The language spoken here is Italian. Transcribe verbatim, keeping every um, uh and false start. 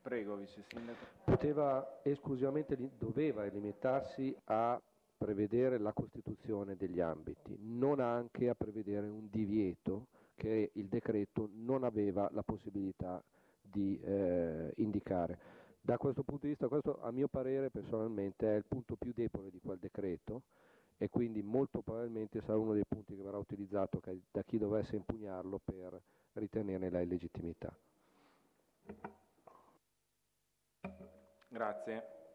Prego, Vice Sindaco. Poteva esclusivamente, li- doveva limitarsi a prevedere la costituzione degli ambiti, non anche a prevedere un divieto che il decreto non aveva la possibilità di eh, indicare. Da questo punto di vista, questo a mio parere personalmente è il punto più debole di quel decreto e quindi molto probabilmente sarà uno dei punti che verrà utilizzato che- da chi dovesse impugnarlo per ritenerne la illegittimità. Grazie.